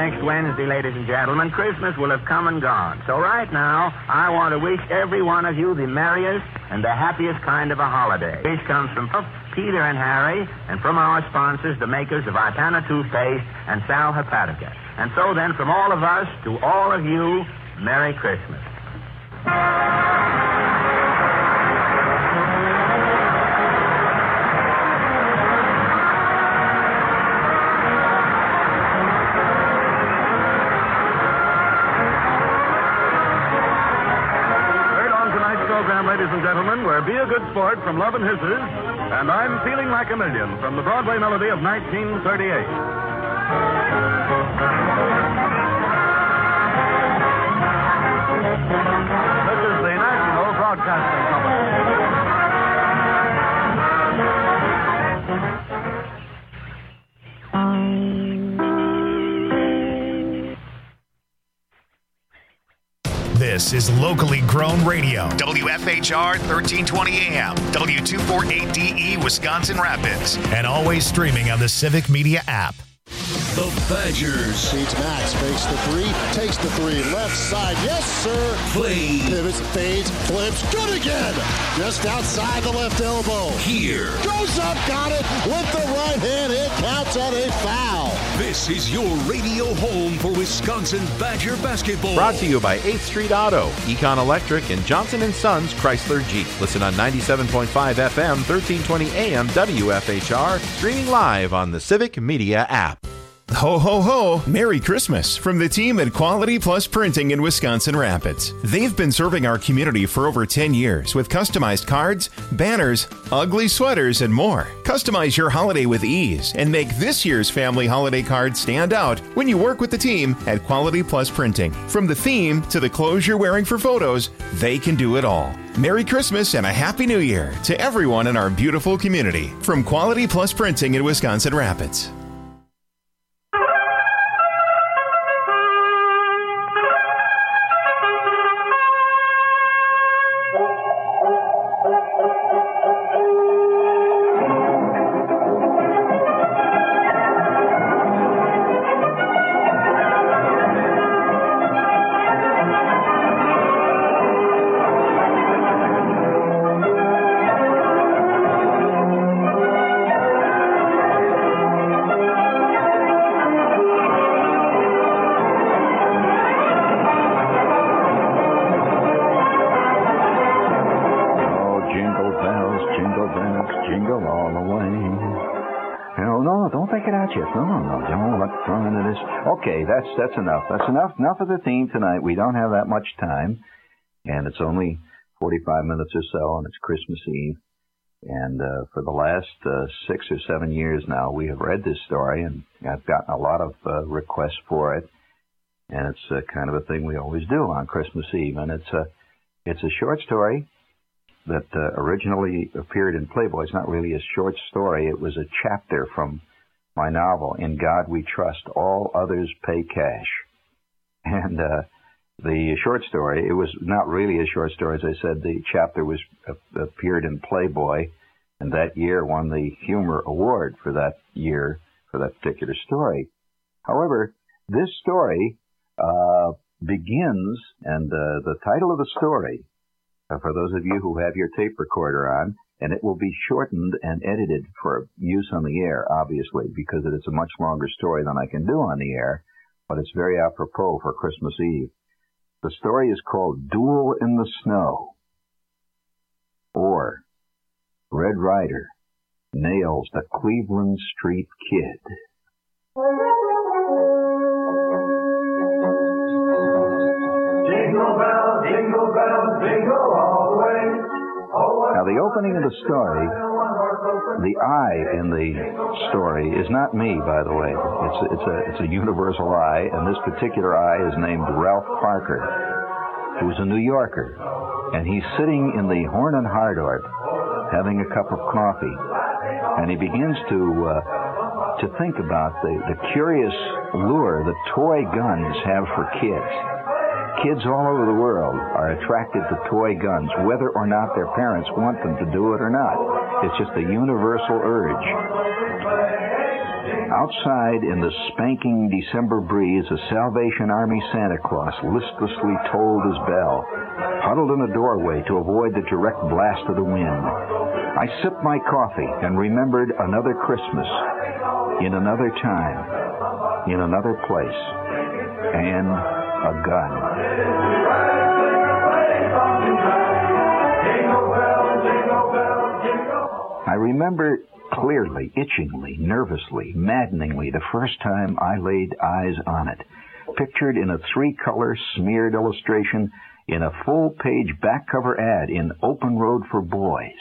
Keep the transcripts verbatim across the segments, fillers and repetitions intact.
next Wednesday, ladies and gentlemen, Christmas will have come and gone. So right now, I want to wish every one of you the merriest and the happiest kind of a holiday. Wish comes from Peter and Harry, and from our sponsors, the makers of Ipana toothpaste and Sal Hepatica. And so then, from all of us to all of you, Merry Christmas. Ladies and gentlemen, we're Be a Good Sport from Love and Hisses, and I'm Feeling Like a Million from the Broadway melody of nineteen thirty-eight. This is the National Broadcasting Company. This is locally grown radio. W F H R thirteen twenty A M, W two forty-eight D E, Wisconsin Rapids. And always streaming on the Civic Media app. The Badgers. Feeds Max, fakes the three, takes the three, left side, yes sir. Play. Pivots, fades, flips, good again. Just outside the left elbow. Here. Goes up, got it, with the right hand, it counts on a foul. This is your radio home for Wisconsin Badger basketball. Brought to you by eighth Street Auto, Econ Electric, and Johnson and Sons Chrysler Jeep. Listen on ninety-seven point five F M, thirteen twenty A M, W F H R, streaming live on the Civic Media app. Ho, ho, ho! Merry Christmas from the team at Quality Plus Printing in Wisconsin Rapids. They've been serving our community for over ten years with customized cards, banners, ugly sweaters, and more. Customize your holiday with ease and make this year's family holiday card stand out when you work with the team at Quality Plus Printing. From the theme to the clothes you're wearing for photos, they can do it all. Merry Christmas and a Happy New Year to everyone in our beautiful community from Quality Plus Printing in Wisconsin Rapids. Okay, that's that's enough. That's enough. Enough of the theme tonight. We don't have that much time, and it's only forty-five minutes or so, and it's Christmas Eve. And uh, for the last uh, six or seven years now, we have read this story, and I've gotten a lot of uh, requests for it. And it's uh, kind of a thing we always do on Christmas Eve. And it's a it's a short story that uh, originally appeared in Playboy. It's not really a short story. It was a chapter from my novel, In God We Trust, All Others Pay Cash. And uh, the short story, it was not really a short story. As I said, the chapter was uh, appeared in Playboy, and that year won the Humor Award for that year, for that particular story. However, this story uh, begins, and uh, the title of the story, uh, for those of you who have your tape recorder on, and it will be shortened and edited for use on the air, obviously, because it is a much longer story than I can do on the air, but it's very apropos for Christmas Eve. The story is called Duel in the Snow, or Red Ryder Nails the Cleveland Street Kid. Jingle bells, jingle bells, jingle all the way. Now, the opening of the story, the I in the story is not me, by the way. It's a, it's a it's a universal I, and this particular I is named Ralph Parker, who's a New Yorker, and he's sitting in the Horn and Hardart having a cup of coffee, and he begins to uh, to think about the, the curious lure that toy guns have for kids. Kids all over the world are attracted to toy guns, whether or not their parents want them to do it or not. It's just a universal urge. Outside in the spanking December breeze, a Salvation Army Santa Claus listlessly tolled his bell, huddled in a doorway to avoid the direct blast of the wind. I sipped my coffee and remembered another Christmas, in another time, in another place, and a gun. I remember clearly, itchingly, nervously, maddeningly the first time I laid eyes on it, pictured in a three-color smeared illustration in a full-page back-cover ad in Open Road for Boys,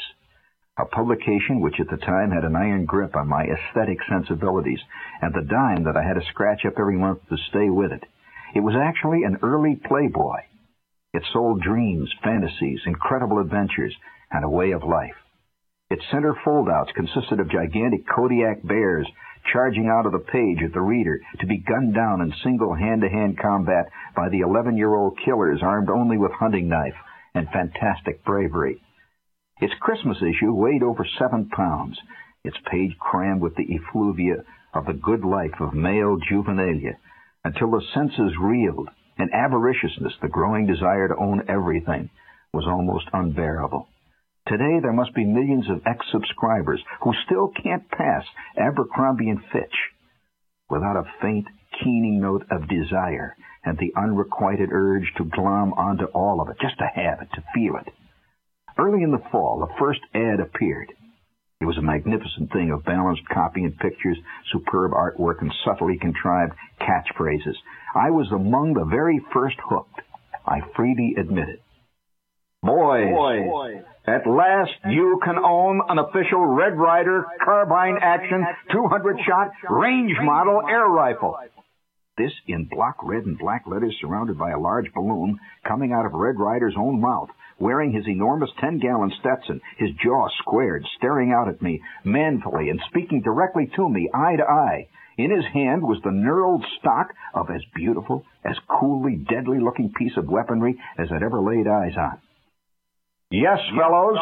a publication which at the time had an iron grip on my aesthetic sensibilities and the dime that I had to scratch up every month to stay with it. It was actually an early Playboy. It sold dreams, fantasies, incredible adventures, and a way of life. Its center foldouts consisted of gigantic Kodiak bears charging out of the page at the reader to be gunned down in single hand-to-hand combat by the eleven-year-old killers armed only with hunting knife and fantastic bravery. Its Christmas issue weighed over seven pounds, its page crammed with the effluvia of the good life of male juvenilia, until the senses reeled, and avariciousness, the growing desire to own everything, was almost unbearable. Today there must be millions of ex-subscribers who still can't pass Abercrombie and Fitch without a faint, keening note of desire and the unrequited urge to glom onto all of it, just to have it, to feel it. Early in the fall, the first ad appeared. It was a magnificent thing of balanced copy and pictures, superb artwork, and subtly contrived catchphrases. I was among the very first hooked. I freely admit it. Boys, Boys, at last you can own an official Red Ryder carbine action two hundred shot range model air rifle. This in block red and black letters surrounded by a large balloon coming out of Red Ryder's own mouth, wearing his enormous ten-gallon Stetson, his jaw squared, staring out at me manfully and speaking directly to me, eye to eye. In his hand was the knurled stock of as beautiful, as coolly deadly-looking piece of weaponry as I'd ever laid eyes on. Yes, fellows,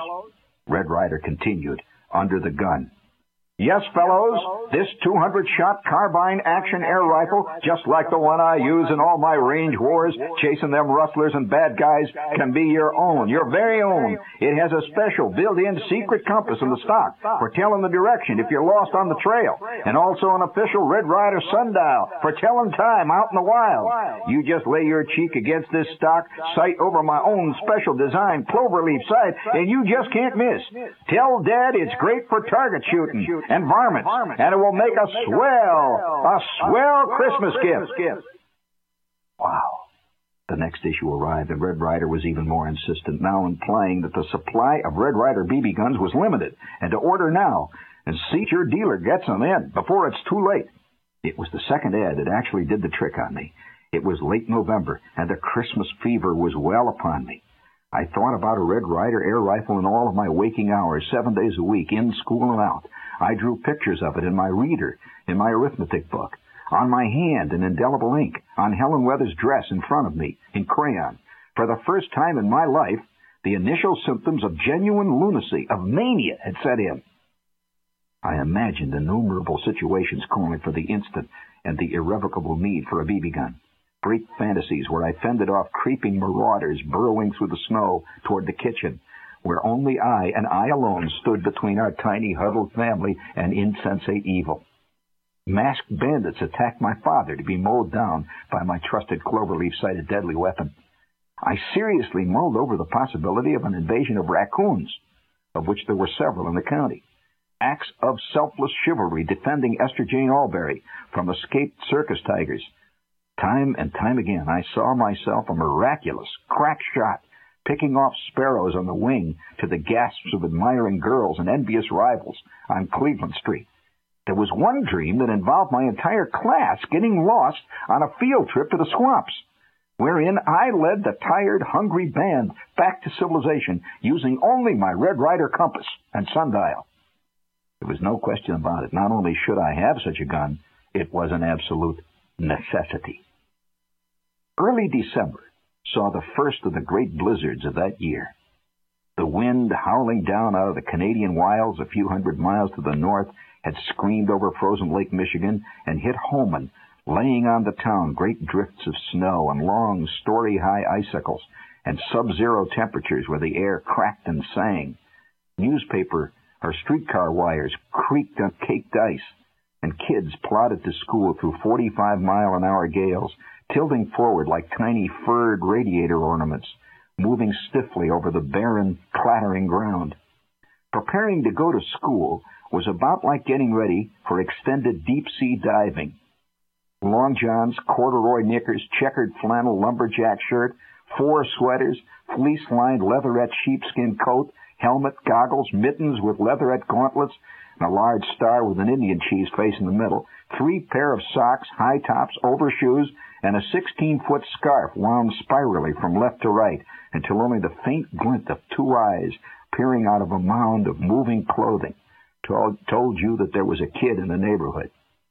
Red Ryder continued, under the gun. Yes, fellows, this two hundred shot carbine action air rifle, just like the one I use in all my range wars, chasing them rustlers and bad guys, can be your own, your very own. It has a special built-in secret compass in the stock for telling the direction if you're lost on the trail, and also an official Red Ryder sundial for telling time out in the wild. You just lay your cheek against this stock, sight over my own special design cloverleaf sight, and you just can't miss. Tell Dad it's great for target shooting and varmints, and it will make a swell, a swell Christmas gift. Wow. The next issue arrived, and Red Ryder was even more insistent, now implying that the supply of Red Ryder B B guns was limited, and to order now, and see if your dealer gets them in before it's too late. It was the second ad that actually did the trick on me. It was late November, and the Christmas fever was well upon me. I thought about a Red Ryder air rifle in all of my waking hours, seven days a week, in school and out. I drew pictures of it in my reader, in my arithmetic book, on my hand in indelible ink, on Helen Weather's dress in front of me, in crayon. For the first time in my life, the initial symptoms of genuine lunacy, of mania, had set in. I imagined innumerable situations calling for the instant and the irrevocable need for a B B gun. Great fantasies where I fended off creeping marauders burrowing through the snow toward the kitchen, where only I and I alone stood between our tiny huddled family and insensate evil. Masked bandits attacked my father to be mowed down by my trusted cloverleaf-sighted deadly weapon. I seriously mulled over the possibility of an invasion of raccoons, of which there were several in the county. Acts of selfless chivalry defending Esther Jane Albury from escaped circus tigers. Time and time again I saw myself a miraculous crack shot, picking off sparrows on the wing to the gasps of admiring girls and envious rivals on Cleveland Street. There was one dream that involved my entire class getting lost on a field trip to the swamps, wherein I led the tired, hungry band back to civilization using only my Red Ryder compass and sundial. There was no question about it. Not only should I have such a gun, it was an absolute necessity. Early December saw the first of the great blizzards of that year. The wind howling down out of the Canadian wilds a few hundred miles to the north had screamed over frozen Lake Michigan and hit Holman, laying on the town great drifts of snow and long, story-high icicles and sub-zero temperatures where the air cracked and sang. Newspaper or streetcar wires creaked on caked ice, and kids plodded to school through forty-five mile an hour gales, tilting forward like tiny furred radiator ornaments, moving stiffly over the barren, clattering ground. Preparing to go to school was about like getting ready for extended deep-sea diving. Long johns, corduroy knickers, checkered flannel lumberjack shirt, four sweaters, fleece-lined leatherette sheepskin coat, helmet, goggles, mittens with leatherette gauntlets, and a large star with an Indian cheese face in the middle, three pair of socks, high tops, overshoes, and a sixteen-foot scarf wound spirally from left to right until only the faint glint of two eyes peering out of a mound of moving clothing told, told you that there was a kid in the neighborhood.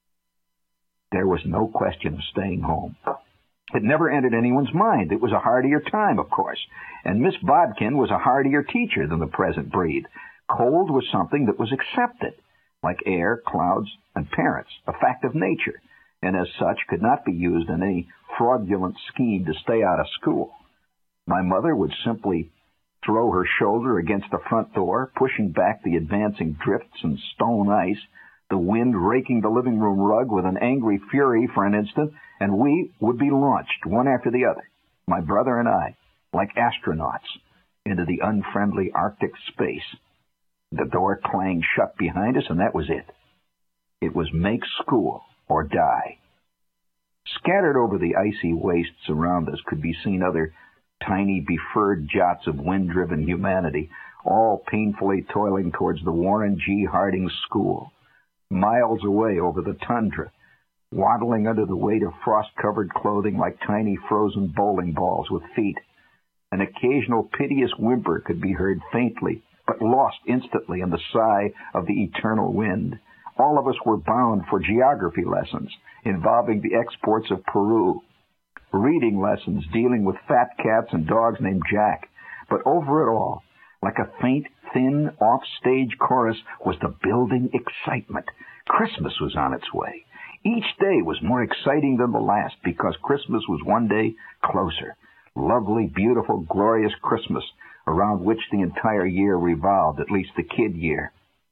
There was no question of staying home. It never entered anyone's mind. It was a hardier time, of course, and Miss Bodkin was a hardier teacher than the present breed. Cold was something that was accepted, like air, clouds, and parents, a fact of nature, and as such could not be used in any fraudulent scheme to stay out of school. My mother would simply throw her shoulder against the front door, pushing back the advancing drifts and stone ice, the wind raking the living room rug with an angry fury for an instant, and we would be launched, one after the other, my brother and I, like astronauts, into the unfriendly Arctic space. The door clanged shut behind us, and that was it. It was make school or die. Scattered over the icy wastes around us could be seen other tiny, befurred jots of wind-driven humanity, all painfully toiling towards the Warren G. Harding School. Miles away over the tundra, waddling under the weight of frost-covered clothing like tiny frozen bowling balls with feet. An occasional piteous whimper could be heard faintly, but lost instantly in the sigh of the eternal wind. All of us were bound for geography lessons involving the exports of Peru, reading lessons dealing with fat cats and dogs named Jack. But over it all, like a faint, thin, off-stage chorus, was the building excitement. Christmas was on its way. Each day was more exciting than the last because Christmas was one day closer. Lovely, beautiful, glorious Christmas, around which the entire year revolved, at least the kid year.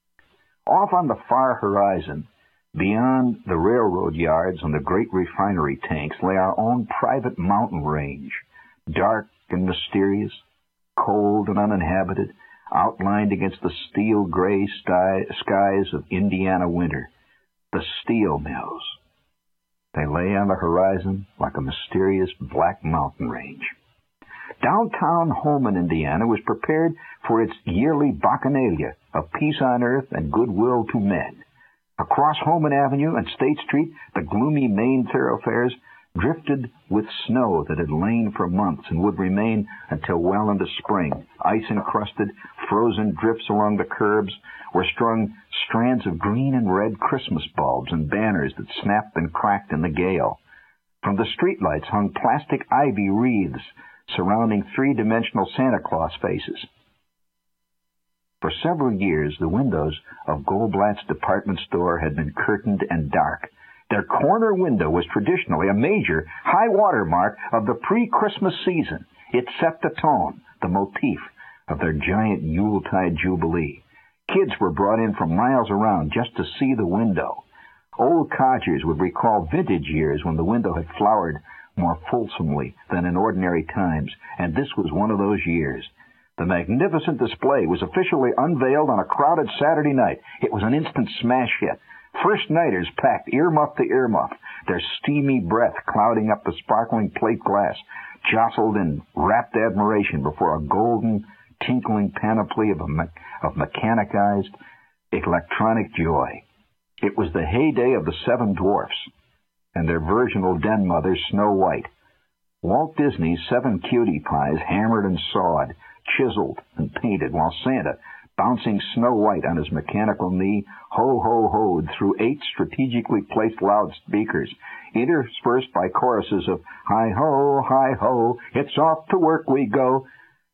Off on the far horizon, beyond the railroad yards and the great refinery tanks, lay our own private mountain range, dark and mysterious, cold and uninhabited, outlined against the steel-gray sky, skies of Indiana winter. The steel mills. They lay on the horizon like a mysterious black mountain range. Downtown Holman, Indiana, was prepared for its yearly bacchanalia of peace on earth and goodwill to men. Across Holman Avenue and State Street, the gloomy main thoroughfares drifted with snow that had lain for months and would remain until well into spring. Ice-encrusted, frozen drifts along the curbs were strung strands of green and red Christmas bulbs and banners that snapped and cracked in the gale. From the streetlights hung plastic ivy wreaths surrounding three-dimensional Santa Claus faces. For several years, the windows of Goldblatt's department store had been curtained and dark. Their corner window was traditionally a major high-water mark of the pre-Christmas season. It set the tone, the motif, of their giant Yuletide jubilee. Kids were brought in from miles around just to see the window. Old codgers would recall vintage years when the window had flowered more fulsomely than in ordinary times, and this was one of those years. The magnificent display was officially unveiled on a crowded Saturday night. It was an instant smash hit. First-nighters packed earmuff to earmuff, their steamy breath clouding up the sparkling plate glass, jostled in rapt admiration before a golden, tinkling panoply of, a me- of mechanized, electronic joy. It was the heyday of the Seven Dwarfs and their virginal den mother, Snow White. Walt Disney's seven cutie pies hammered and sawed, chiseled and painted, while Santa, bouncing Snow White on his mechanical knee, ho-ho-hoed through eight strategically placed loudspeakers, interspersed by choruses of hi-ho, hi-ho, it's off to work we go.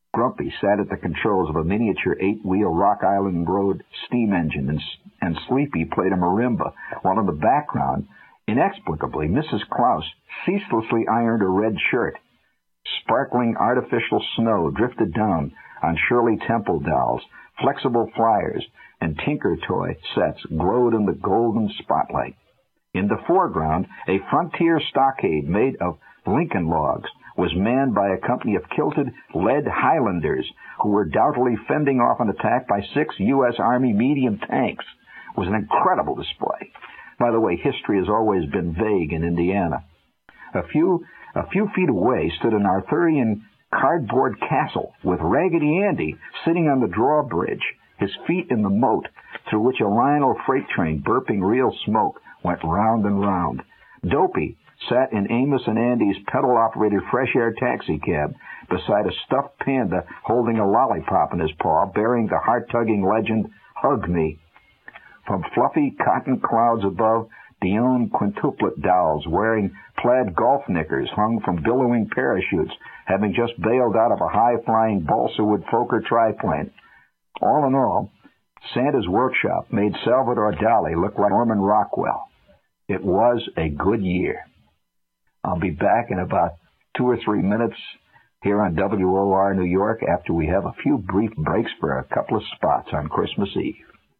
Grumpy sat at the controls of a miniature eight-wheel Rock Island Road steam engine, and, and Sleepy played a marimba, while in the background, inexplicably, Missus Klaus ceaselessly ironed a red shirt. Sparkling artificial snow drifted down on Shirley Temple dolls, flexible flyers, and Tinker toy sets glowed in the golden spotlight. In the foreground, a frontier stockade made of Lincoln logs was manned by a company of kilted lead Highlanders who were doubtfully fending off an attack by six U S Army medium tanks. It was an incredible display. By the way, history has always been vague in Indiana. A few, a few feet away stood an Arthurian cardboard castle with Raggedy Andy sitting on the drawbridge, his feet in the moat, through which a Lionel freight train, burping real smoke, went round and round. Dopey sat in Amos and Andy's pedal-operated fresh-air taxicab beside a stuffed panda holding a lollipop in his paw, bearing the heart-tugging legend, "Hug Me." From fluffy cotton clouds above, Dion quintuplet dolls wearing plaid golf knickers hung from billowing parachutes, having just bailed out of a high-flying balsa wood Fokker triplane. All in all, Santa's workshop made Salvador Dali look like Norman Rockwell. It was a good year. I'll be back in about two or three minutes here on W O R New York after we have a few brief breaks for a couple of spots on Christmas Eve.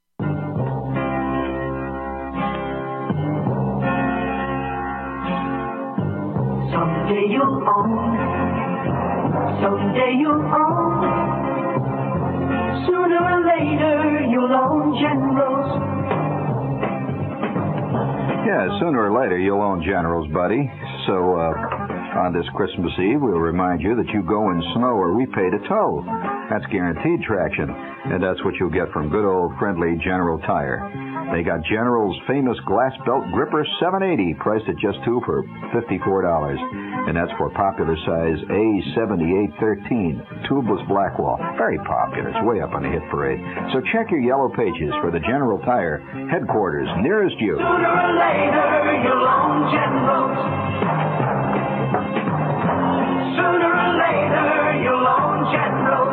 Someday you'll own, someday you'll own, sooner or later you'll own Generals. Yeah, sooner or later you'll own Generals, buddy. So, uh, on this Christmas Eve, we'll remind you that you go in snow or we pay to tow. That's guaranteed traction, and that's what you'll get from good old friendly General Tire. They got General's famous glass belt gripper seven eighty, priced at just two for fifty-four dollars. And that's for popular size A seventy-eight thirteen, tubeless Blackwall. Very popular. It's way up on the hit parade. So check your yellow pages for the General Tire headquarters nearest you. Sooner or later you'll own Generals. Sooner or later you'll own Generals.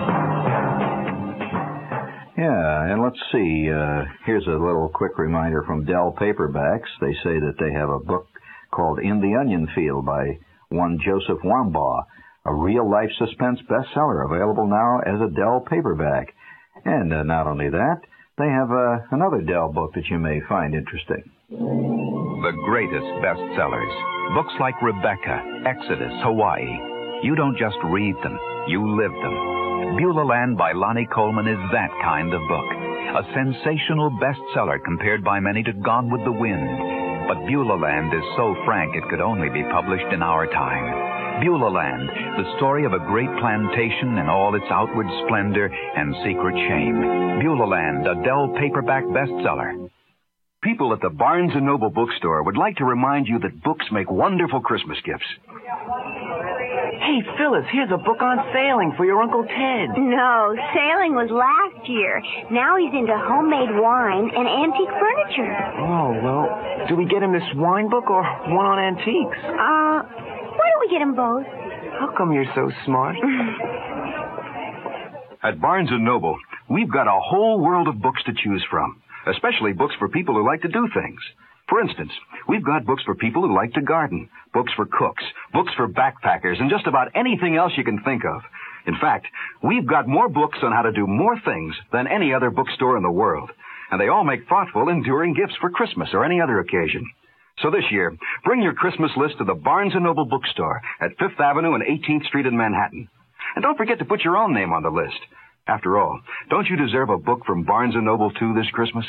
Yeah, and let's see. Uh, here's a little quick reminder from Dell Paperbacks. They say that they have a book called In the Onion Field by one Joseph Wambaugh, a real-life suspense bestseller available now as a Dell paperback. And uh, not only that, they have uh, another Dell book that you may find interesting. The greatest bestsellers. Books like Rebecca, Exodus, Hawaii. You don't just read them, you live them. Beulah Land by Lonnie Coleman is that kind of book. A sensational bestseller compared by many to Gone with the Wind. But Beulah Land is so frank it could only be published in our time. Beulah Land, the story of a great plantation in all its outward splendor and secret shame. Beulah Land, a Dell paperback bestseller. People at the Barnes and Noble bookstore would like to remind you that books make wonderful Christmas gifts. Hey, Phyllis, here's a book on sailing for your Uncle Ted. No, sailing was last year. Now he's into homemade wine and antique furniture. Oh, well, do we get him this wine book or one on antiques? Uh, why don't we get him both? How come you're so smart? At Barnes and Noble, we've got a whole world of books to choose from, especially books for people who like to do things. For instance, we've got books for people who like to garden, books for cooks, books for backpackers, and just about anything else you can think of. In fact, we've got more books on how to do more things than any other bookstore in the world. And they all make thoughtful, enduring gifts for Christmas or any other occasion. So this year, bring your Christmas list to the Barnes and Noble bookstore at Fifth Avenue and eighteenth Street in Manhattan. And don't forget to put your own name on the list. After all, don't you deserve a book from Barnes and Noble, too, this Christmas?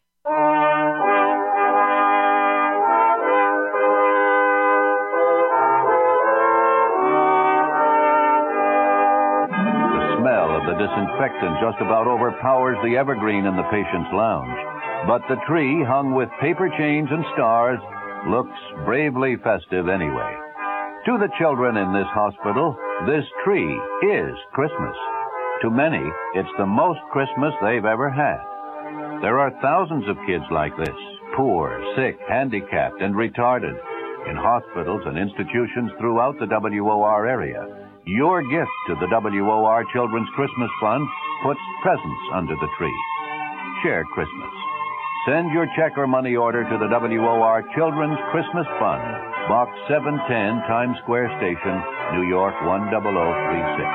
The disinfectant just about overpowers the evergreen in the patient's lounge. But the tree, hung with paper chains and stars, looks bravely festive anyway. To the children in this hospital, this tree is Christmas. To many, it's the most Christmas they've ever had. There are thousands of kids like this, poor, sick, handicapped, and retarded, in hospitals and institutions throughout the W O R area. Your gift to the W O R Children's Christmas Fund puts presents under the tree. Share Christmas. Send your check or money order to the W O R Children's Christmas Fund, Box seven ten, Times Square Station, New York one zero zero three six.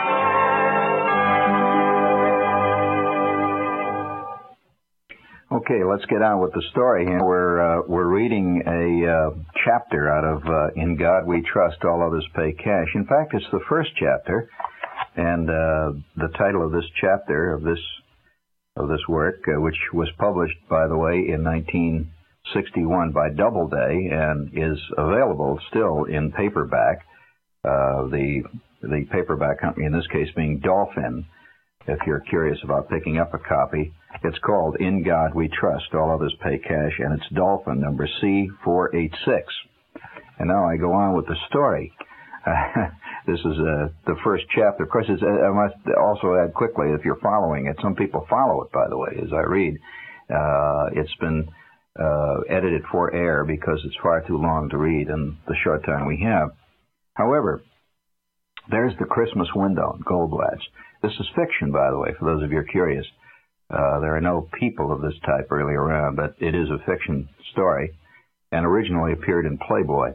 Okay, let's get on with the story here. We're uh, we're reading a uh, chapter out of uh, In God We Trust, All Others Pay Cash. In fact, it's the first chapter, and uh, the title of this chapter of this of this work, uh, which was published, by the way, in nineteen sixty-one by Doubleday, and is available still in paperback. Uh, the the paperback company in this case being Dolphin. If you're curious about picking up a copy, it's called In God We Trust, All Others Pay Cash, and it's Dolphin, number C four eighty-six. And now I go on with the story. Uh, this is uh, the first chapter. Of course, it's, I must also add quickly, if you're following it, some people follow it, by the way, as I read. Uh, it's been uh, edited for air because it's far too long to read in the short time we have. However, there's the Christmas window in Goldblatt's. This is fiction, by the way, for those of you who are curious. Uh, there are no people of this type really around, but it is a fiction story, and originally appeared in Playboy.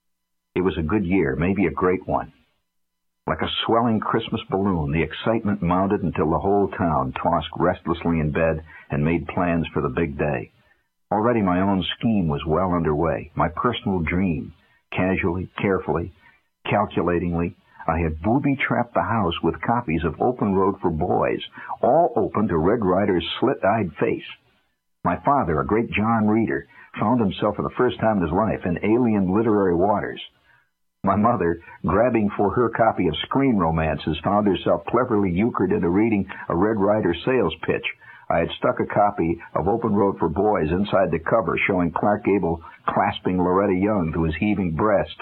It was a good year, maybe a great one. Like a swelling Christmas balloon, the excitement mounted until the whole town tossed restlessly in bed and made plans for the big day. Already my own scheme was well underway, my personal dream. Casually, carefully, calculatingly, I had booby-trapped the house with copies of Open Road for Boys, all open to Red Ryder's slit-eyed face. My father, a great John reader, found himself for the first time in his life in alien literary waters. My mother, grabbing for her copy of Screen Romances, found herself cleverly euchred into reading a Red Ryder sales pitch. I had stuck a copy of Open Road for Boys inside the cover, showing Clark Gable clasping Loretta Young to his heaving breast.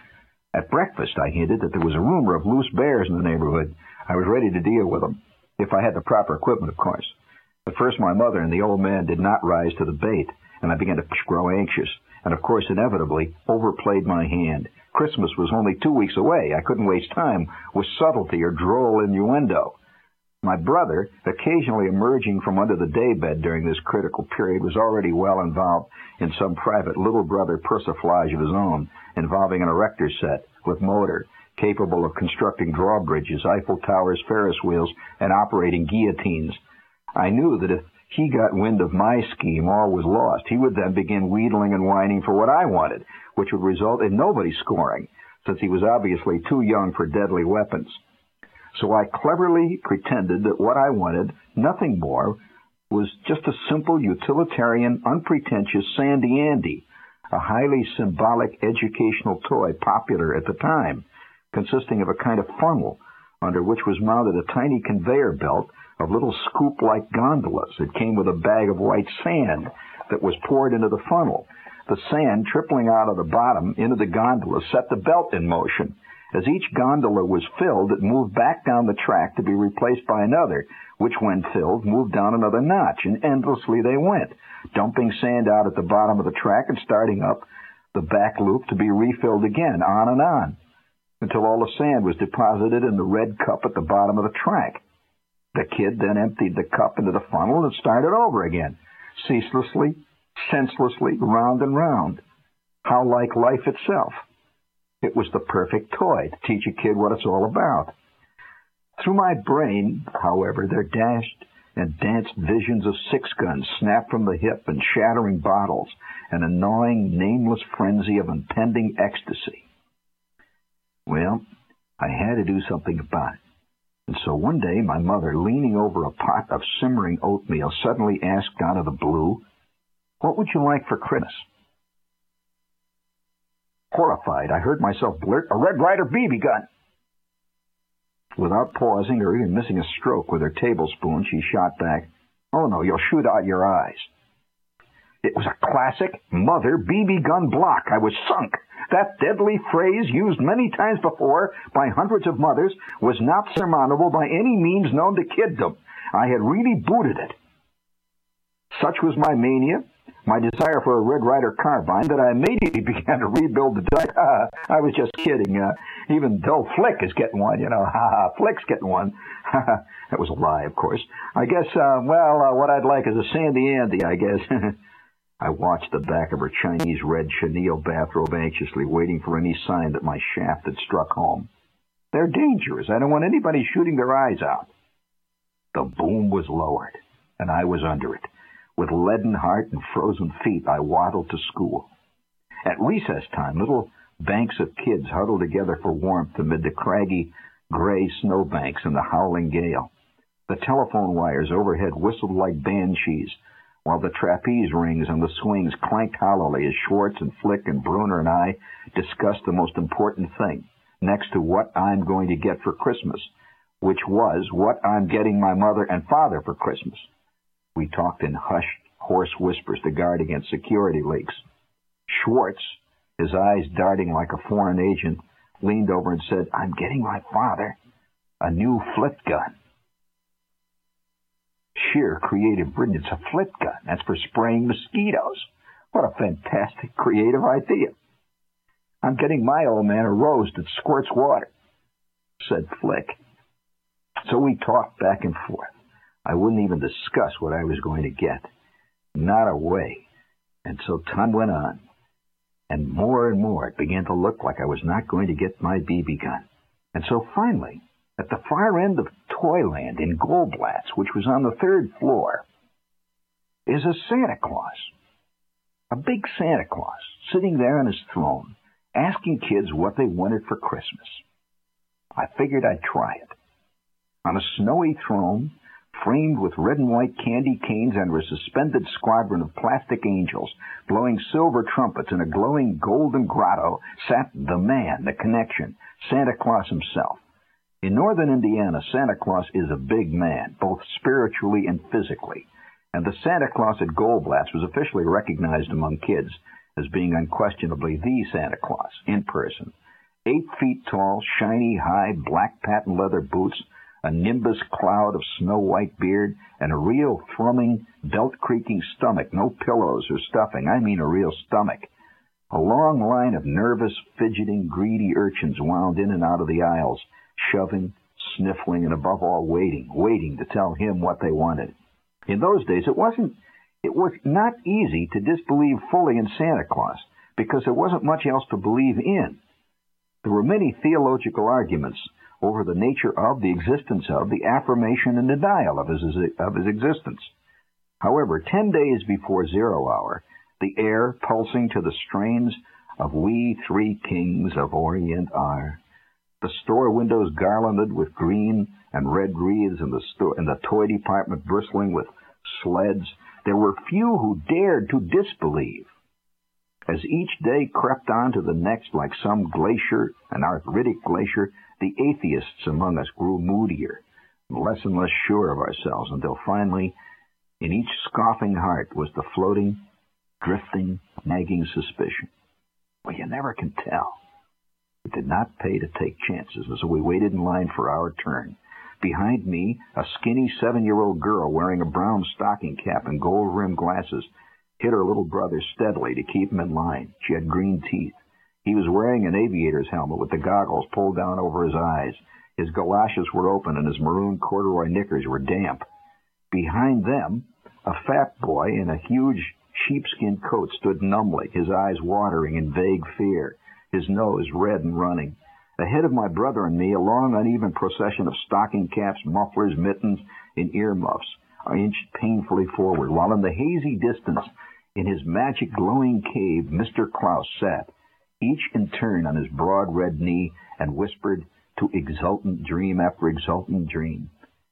At breakfast, I hinted that there was a rumor of loose bears in the neighborhood. I was ready to deal with them, if I had the proper equipment, of course. At first, my mother and the old man did not rise to the bait, and I began to grow anxious, and of course, inevitably, overplayed my hand. Christmas was only two weeks away. I couldn't waste time with subtlety or droll innuendo. My brother, occasionally emerging from under the daybed during this critical period, was already well involved in some private little brother persiflage of his own, involving an erector set with motor, capable of constructing drawbridges, Eiffel Towers, Ferris wheels, and operating guillotines. I knew that if he got wind of my scheme, all was lost. He would then begin wheedling and whining for what I wanted, which would result in nobody scoring, since he was obviously too young for deadly weapons. So I cleverly pretended that what I wanted, nothing more, was just a simple, utilitarian, unpretentious Sandy Andy, a highly symbolic educational toy popular at the time, consisting of a kind of funnel under which was mounted a tiny conveyor belt of little scoop-like gondolas. It came with a bag of white sand that was poured into the funnel. The sand, trickling out of the bottom into the gondola, set the belt in motion. As each gondola was filled, it moved back down the track to be replaced by another, which, when filled, moved down another notch, and endlessly they went, dumping sand out at the bottom of the track and starting up the back loop to be refilled again, on and on, until all the sand was deposited in the red cup at the bottom of the track. The kid then emptied the cup into the funnel and started over again, ceaselessly, senselessly, round and round. How like life itself. It was the perfect toy to teach a kid what it's all about. Through my brain, however, there dashed and danced visions of six-guns snapped from the hip and shattering bottles, and a gnawing, nameless frenzy of impending ecstasy. Well, I had to do something about it. And so one day, my mother, leaning over a pot of simmering oatmeal, suddenly asked out of the blue, "What would you like for Christmas?" Horrified, I heard myself blurt, "A Red Ryder B B gun!" Without pausing or even missing a stroke with her tablespoon, she shot back, "Oh no, you'll shoot out your eyes." It was a classic mother B B gun block. I was sunk. That deadly phrase, used many times before by hundreds of mothers, was not surmountable by any means known to kiddom. I had really booted it. Such was my mania my desire for a Red Ryder carbine that I immediately began to rebuild the deck. Uh, I was just kidding. Uh, even though Flick is getting one, you know, ha ha, Flick's getting one. That was a lie, of course. I guess, uh, well, uh, what I'd like is a Sandy Andy, I guess. I watched the back of her Chinese red chenille bathrobe anxiously, waiting for any sign that my shaft had struck home. They're dangerous. I don't want anybody shooting their eyes out. The boom was lowered, and I was under it. With leaden heart and frozen feet, I waddled to school. At recess time, little banks of kids huddled together for warmth amid the craggy, gray snowbanks and the howling gale. The telephone wires overhead whistled like banshees, while the trapeze rings and the swings clanked hollowly as Schwartz and Flick and Bruner and I discussed the most important thing, next to what I'm going to get for Christmas, which was what I'm getting my mother and father for Christmas. We talked in hushed, hoarse whispers to guard against security leaks. Schwartz, his eyes darting like a foreign agent, leaned over and said, I'm getting my father a new flit gun. Sheer creative brilliance, a flit gun. That's for spraying mosquitoes. What a fantastic creative idea. I'm getting my old man a rose that squirts water, said Flick. So we talked back and forth. I wouldn't even discuss what I was going to get. Not a way. And so time went on. And more and more it began to look like I was not going to get my B B gun. And so finally, at the far end of Toyland in Goldblatt's, which was on the third floor, is a Santa Claus. A big Santa Claus sitting there on his throne, asking kids what they wanted for Christmas. I figured I'd try it. On a snowy throne, framed with red and white candy canes under a suspended squadron of plastic angels, blowing silver trumpets in a glowing golden grotto, sat the man, the connection, Santa Claus himself. In northern Indiana, Santa Claus is a big man, both spiritually and physically, and the Santa Claus at Goldblatt's was officially recognized among kids as being unquestionably the Santa Claus, in person. Eight feet tall, shiny, high, black patent leather boots, a nimbus cloud of snow-white beard, and a real thrumming, belt-creaking stomach, no pillows or stuffing, I mean a real stomach. A long line of nervous, fidgeting, greedy urchins wound in and out of the aisles, shoving, sniffling, and above all waiting, waiting to tell him what they wanted. In those days, it wasn't, it was not easy to disbelieve fully in Santa Claus, because there wasn't much else to believe in. There were many theological arguments over the nature of, the existence of, the affirmation and denial of his, of his existence. However, ten days before zero hour, the air pulsing to the strains of We Three Kings of Orient are, the store windows garlanded with green and red wreaths, and the, sto- and the toy department bristling with sleds, there were few who dared to disbelieve. As each day crept on to the next like some glacier, an arthritic glacier, the atheists among us grew moodier, less and less sure of ourselves, until finally, in each scoffing heart was the floating, drifting, nagging suspicion. Well, you never can tell. It did not pay to take chances, and so we waited in line for our turn. Behind me, a skinny seven-year-old girl wearing a brown stocking cap and gold-rimmed glasses hit her little brother steadily to keep him in line. She had green teeth. He was wearing an aviator's helmet with the goggles pulled down over his eyes. His galoshes were open and his maroon corduroy knickers were damp. Behind them, a fat boy in a huge sheepskin coat stood numbly, his eyes watering in vague fear, his nose red and running. Ahead of my brother and me, a long, uneven procession of stocking caps, mufflers, mittens, and earmuffs inched painfully forward, while in the hazy distance, in his magic glowing cave, Mister Klaus sat, each in turn on his broad red knee, and whispered to exultant dream after exultant dream.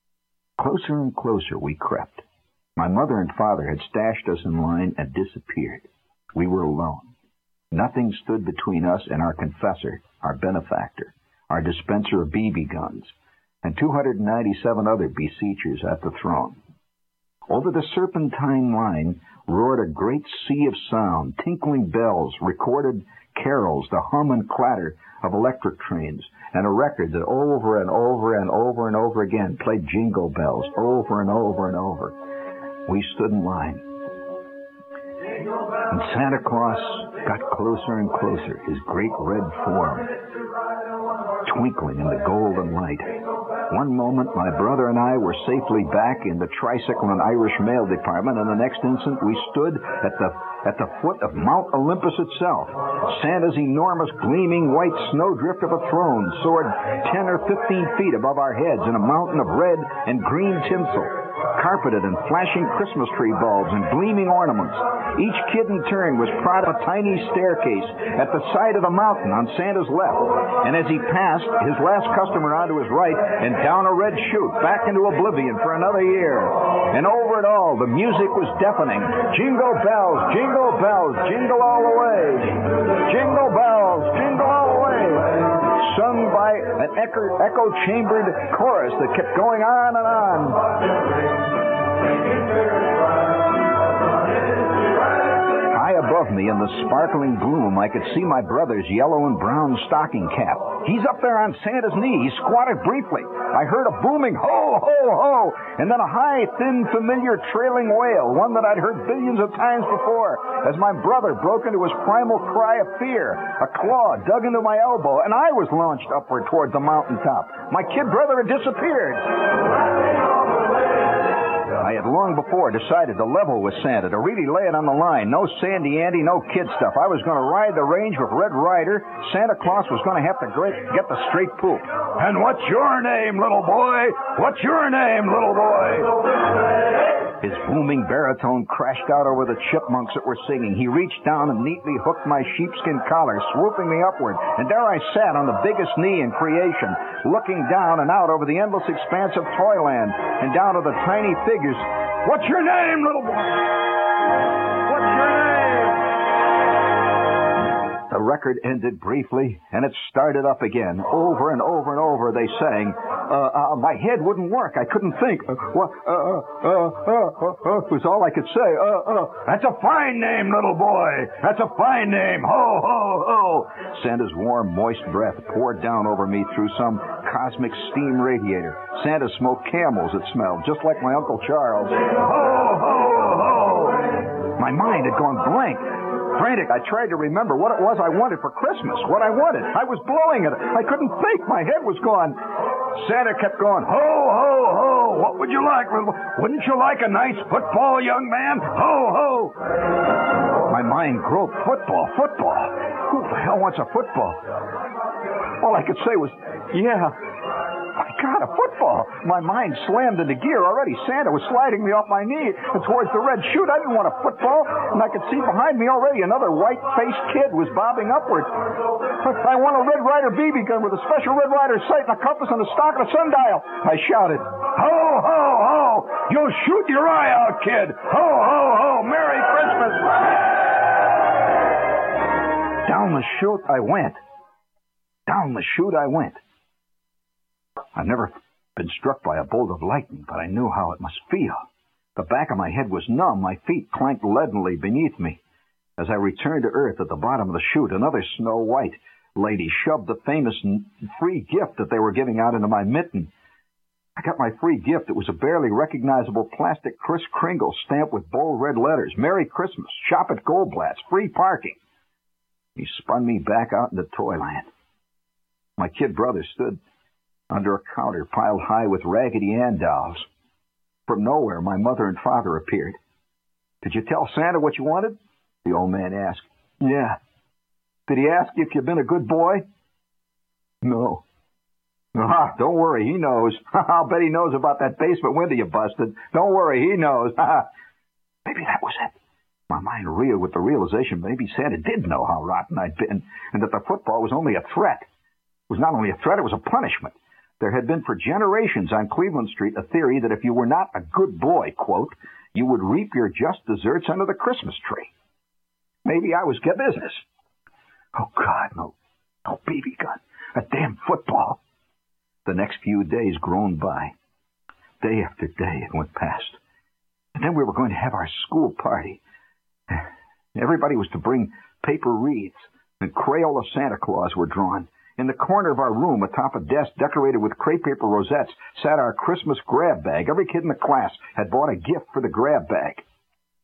Closer and closer we crept. My mother and father had stashed us in line and disappeared. We were alone. Nothing stood between us and our confessor, our benefactor, our dispenser of B B guns, and two hundred ninety-seven other beseechers at the throne. Over the serpentine line roared a great sea of sound, tinkling bells, recorded carols, the hum and clatter of electric trains, and a record that over and over and over and over again played Jingle Bells over and over and over. We stood in line. And Santa Claus got closer and closer, his great red form twinkling in the golden light. One moment, my brother and I were safely back in the tricycle and Irish mail department, and the next instant we stood at the at the foot of Mount Olympus itself. Santa's enormous, gleaming white snowdrift of a throne soared ten or fifteen feet above our heads in a mountain of red and green tinsel, carpeted in flashing Christmas tree bulbs and gleaming ornaments. Each kid in turn was proud of a tiny staircase at the side of the mountain on Santa's left. And as he passed, his last customer onto his right and down a red chute back into oblivion for another year. And over it all, the music was deafening. Jingle bells, jingle bells, jingle all the way. Jingle bells, jingle all the way. Sung by an echo- echo-chambered chorus that kept going on and on. High above me in the sparkling gloom, I could see my brother's yellow and brown stocking cap. He's up there on Santa's knee. He squatted briefly. I heard a booming ho, ho, ho, and then a high, thin, familiar trailing wail, one that I'd heard billions of times before, as my brother broke into his primal cry of fear. A claw dug into my elbow, and I was launched upward toward the mountaintop. My kid brother had disappeared. I had long before decided to level with Santa, to really lay it on the line. No Sandy Andy, no kid stuff. I was going to ride the range with Red Ryder. Santa Claus was going to have to get the straight poop. And what's your name, little boy? What's your name, little boy? His booming baritone crashed out over the chipmunks that were singing. He reached down and neatly hooked my sheepskin collar, swooping me upward. And there I sat on the biggest knee in creation, looking down and out over the endless expanse of Toyland and down to the tiny figures. What's your name, little boy? What's your name? The record ended briefly, and it started up again. Over and over and over they sang. Uh, uh, my head wouldn't work. I couldn't think. Uh, what? Uh, uh, uh, uh, uh, was all I could say. Uh, uh. That's a fine name, little boy. That's a fine name. Ho, ho, ho. Santa's warm, moist breath poured down over me through some cosmic steam radiator. Santa smoked camels that smelled just like my Uncle Charles. Ho, ho, ho. My mind had gone blank. Frantic, I tried to remember what it was I wanted for Christmas, what I wanted. I was blowing it. I couldn't think. My head was gone. Santa kept going, ho, ho, ho. What would you like? Wouldn't you like a nice football, young man? Ho, ho. My mind groped. Football, football. Who the hell wants a football? All I could say was, yeah. My God, a football. My mind slammed into gear already. Santa was sliding me off my knee and towards the red chute. I didn't want a football, and I could see behind me already another white-faced kid was bobbing upward. I want a Red Ryder B B gun with a special Red Ryder sight and a compass and a stock and a sundial. I shouted, ho, ho, ho. You'll shoot your eye out, kid. Ho, ho, ho. Merry Christmas. Down the chute I went. Down the chute I went. I've never been struck by a bolt of lightning, but I knew how it must feel. The back of my head was numb. My feet clanked leadenly beneath me. As I returned to earth at the bottom of the chute, another Snow White lady shoved the famous free gift that they were giving out into my mitten. I got my free gift. It was a barely recognizable plastic Kris Kringle stamped with bold red letters. Merry Christmas. Shop at Goldblatt's. Free parking. He spun me back out into Toyland. My kid brother stood under a counter piled high with Raggedy Ann dolls. From nowhere, my mother and father appeared. Did you tell Santa what you wanted? The old man asked. Yeah. Did he ask you if you've been a good boy? No. Ah, don't worry, he knows. I'll bet he knows about that basement window you busted. Don't worry, he knows. Maybe that was it. My mind reeled with the realization maybe Santa did know how rotten I'd been, and that the football was only a threat. It was not only a threat, it was a punishment. There had been for generations on Cleveland Street a theory that if you were not a good boy, quote, you would reap your just deserts under the Christmas tree. Maybe I was get business. Oh, God, no. No B B gun. A damn football. The next few days groaned by. Day after day it went past. And then we were going to have our school party. Everybody was to bring paper wreaths, and Crayola Santa Claus were drawn. In the corner of our room, atop a desk decorated with crepe paper rosettes, sat our Christmas grab bag. Every kid in the class had bought a gift for the grab bag.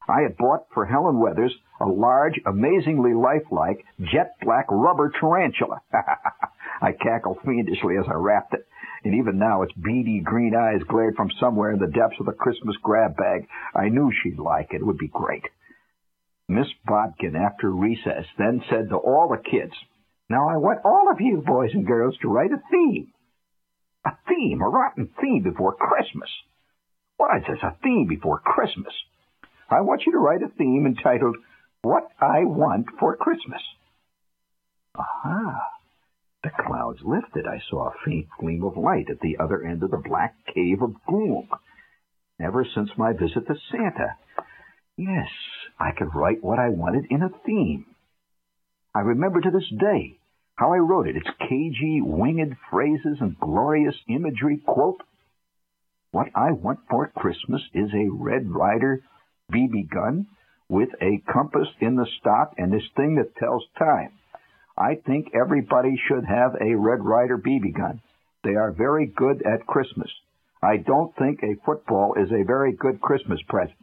I had bought for Helen Weathers a large, amazingly lifelike, jet-black rubber tarantula. I cackled fiendishly as I wrapped it, and even now its beady green eyes glared from somewhere in the depths of the Christmas grab bag. I knew she'd like it. It would be great. Miss Bodkin, after recess, then said to all the kids, "Now I want all of you, boys and girls, to write a theme. A theme, a rotten theme before Christmas. What is this, a theme before Christmas? I want you to write a theme entitled, What I Want for Christmas." Aha! The clouds lifted. I saw a faint gleam of light at the other end of the black cave of gloom. Ever since my visit to Santa, yes, I could write what I wanted in a theme. I remember to this day how I wrote it, its cagey, winged phrases and glorious imagery. Quote, "What I want for Christmas is a Red Ryder B B gun with a compass in the stock and this thing that tells time. I think everybody should have a Red Ryder B B gun. They are very good at Christmas. I don't think a football is a very good Christmas present."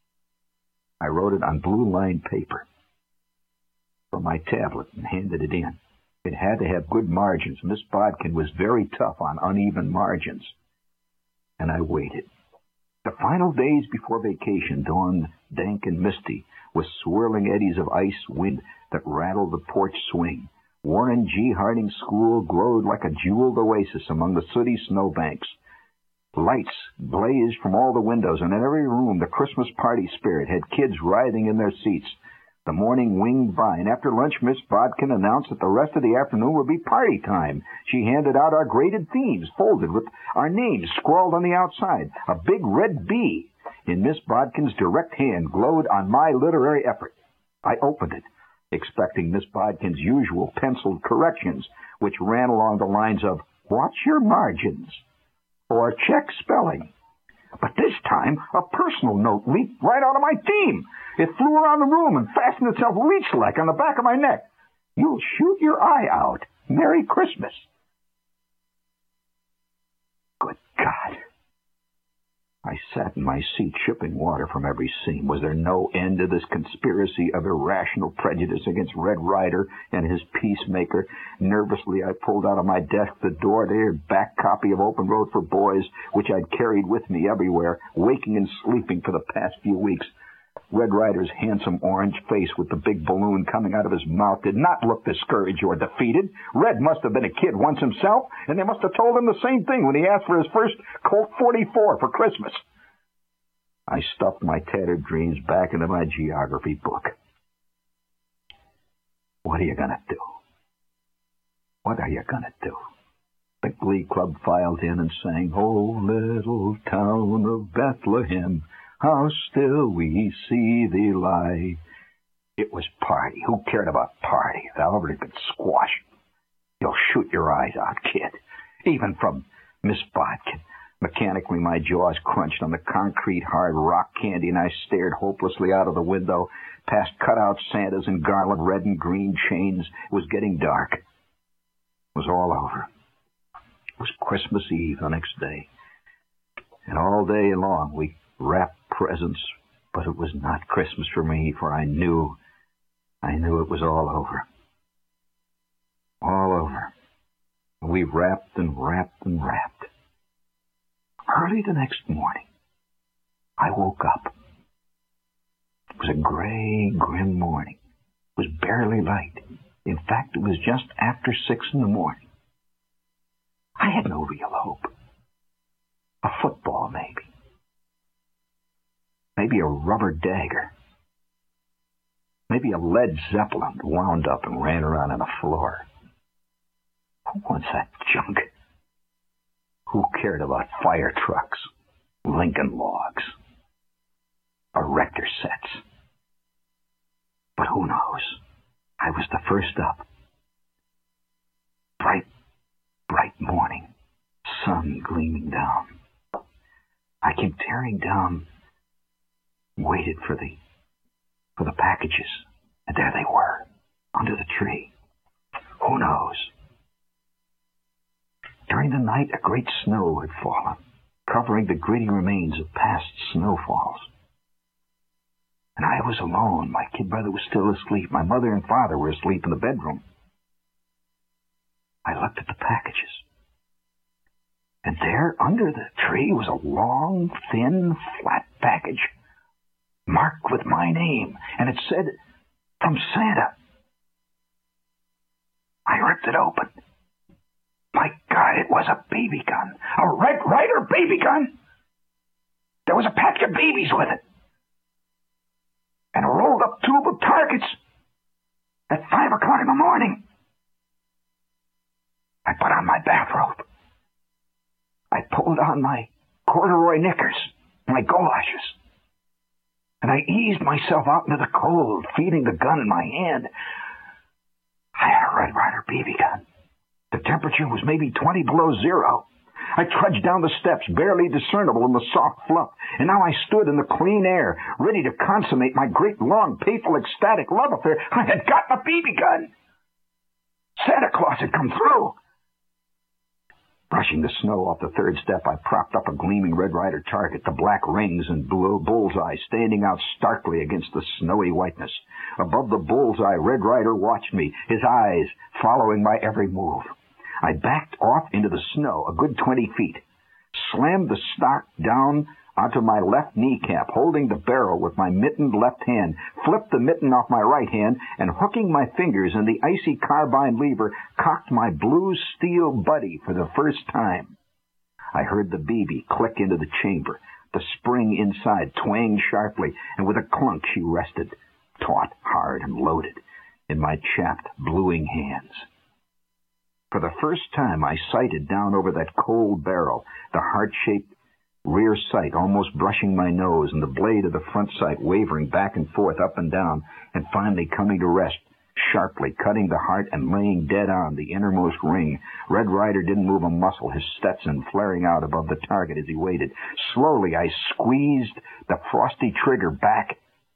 I wrote it on blue-lined paper from my tablet and handed it in. It had to have good margins. Miss Bodkin was very tough on uneven margins. And I waited. The final days before vacation dawned dank and misty, with swirling eddies of ice wind that rattled the porch swing. Warren G. Harding School glowed like a jeweled oasis among the sooty snowbanks. Lights blazed from all the windows, and in every room the Christmas party spirit had kids writhing in their seats. The morning winged by, and after lunch Miss Bodkin announced that the rest of the afternoon would be party time. She handed out our graded themes, folded with our names scrawled on the outside. A big red B in Miss Bodkin's direct hand glowed on my literary effort. I opened it, expecting Miss Bodkin's usual penciled corrections, which ran along the lines of, "Watch your margins," or "Check spelling." But this time, a personal note leaped right out of my theme. It flew around the room and fastened itself leech-like on the back of my neck. "You'll shoot your eye out. Merry Christmas." Good God. I sat in my seat, shipping water from every seam. Was there no end to this conspiracy of irrational prejudice against Red Ryder and his peacemaker? Nervously, I pulled out of my desk the door-dated back copy of Open Road for Boys, which I'd carried with me everywhere, waking and sleeping for the past few weeks. Red Ryder's handsome orange face with the big balloon coming out of his mouth did not look discouraged or defeated. Red must have been a kid once himself, and they must have told him the same thing when he asked for his first Colt forty-four for Christmas. I stuffed my tattered dreams back into my geography book. What are you going to do? What are you going to do? The Glee Club filed in and sang, "Oh, little town of Bethlehem, how still we see thee lie." It was party. Who cared about party? If Albert could squash it. "You'll shoot your eyes out, kid." Even from Miss Bodkin. Mechanically, my jaws crunched on the concrete hard rock candy, and I stared hopelessly out of the window, past cutout Santas and garland red and green chains. It was getting dark. It was all over. It was Christmas Eve the next day. And all day long we wrapped presents, but it was not Christmas for me, for I knew, I knew it was all over. All over. We wrapped and wrapped and wrapped. Early the next morning, I woke up. It was a gray, grim morning. It was barely light. In fact, it was just after six in the morning. I had no real hope. A football, maybe. Maybe a rubber dagger. Maybe a Led Zeppelin wound up and ran around on the floor. Who wants that junk? Who cared about fire trucks, Lincoln logs, erector sets? But who knows? I was the first up. Bright, bright morning, sun gleaming down. I came tearing down, waited for the, for the packages, and there they were, under the tree. Who knows? During the night, a great snow had fallen, covering the gritty remains of past snowfalls. And I was alone. My kid brother was still asleep. My mother and father were asleep in the bedroom. I looked at the packages. And there, under the tree, was a long, thin, flat package marked with my name. And it said, "From Santa." I ripped it open. My God, it was a B B gun. A Red Ryder B B gun. There was a pack of babies with it. And a rolled up tube of targets at five o'clock in the morning. I put on my bathrobe. I pulled on my corduroy knickers, my goloshes. And I eased myself out into the cold, feeling the gun in my hand. I had a Red Ryder B B gun. The temperature was maybe twenty below zero. I trudged down the steps, barely discernible in the soft fluff, and now I stood in the clean air, ready to consummate my great, long, painful, ecstatic love affair. I had gotten a B B gun. Santa Claus had come through. Brushing the snow off the third step, I propped up a gleaming Red Ryder target, the black rings and blue bullseye standing out starkly against the snowy whiteness. Above the bullseye, Red Ryder watched me, his eyes following my every move. I backed off into the snow a good twenty feet, slammed the stock down onto my left kneecap, holding the barrel with my mittened left hand, flipped the mitten off my right hand, and hooking my fingers in the icy carbine lever, cocked my blue steel buddy for the first time. I heard the B B click into the chamber, the spring inside twanged sharply, and with a clunk she rested, taut, hard, and loaded, in my chapped, bluing hands. For the first time, I sighted down over that cold barrel, the heart-shaped rear sight almost brushing my nose, and the blade of the front sight wavering back and forth, up and down, and finally coming to rest, sharply cutting the heart and laying dead on the innermost ring. Red Ryder didn't move a muscle, his Stetson flaring out above the target as he waited. Slowly, I squeezed the frosty trigger back,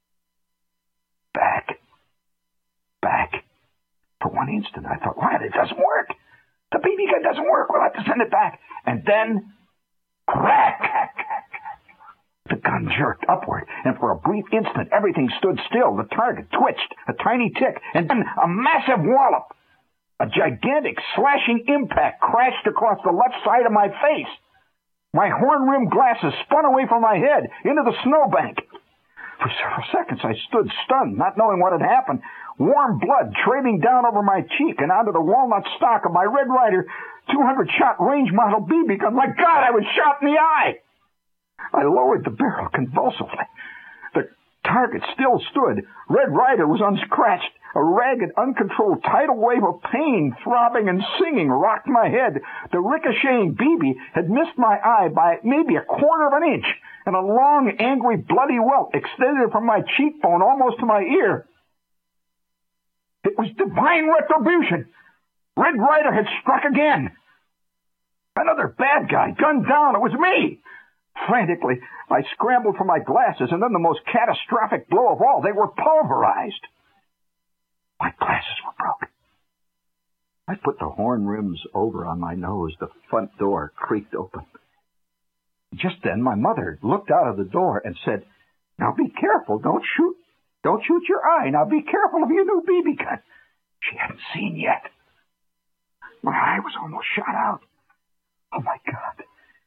back, back. For one instant, I thought, what? It doesn't work. The B B gun doesn't work. We'll have to send it back. And then, crack! The gun jerked upward, and for a brief instant, everything stood still. The target twitched, a tiny tick, and then a massive wallop. A gigantic, slashing impact crashed across the left side of my face. My horn-rimmed glasses spun away from my head into the snowbank. For several seconds, I stood stunned, not knowing what had happened. Warm blood trailing down over my cheek and onto the walnut stock of my Red Ryder two hundred shot range model B B gun. My God, I was shot in the eye! I lowered the barrel convulsively. The target still stood. Red Ryder was unscratched. A ragged, uncontrolled tidal wave of pain, throbbing and singing, rocked my head. The ricocheting B B had missed my eye by maybe a quarter of an inch, and a long, angry, bloody welt extended from my cheekbone almost to my ear. It was divine retribution. Red Ryder had struck again. Another bad guy, gunned down. It was me. Frantically, I scrambled for my glasses, and then the most catastrophic blow of all, they were pulverized. My glasses were broken. I put the horn rims over on my nose. The front door creaked open. Just then, my mother looked out of the door and said, "Now be careful. Don't shoot. Don't shoot your eye. Now be careful of your new B B gun." She hadn't seen yet. My eye was almost shot out. Oh, my God.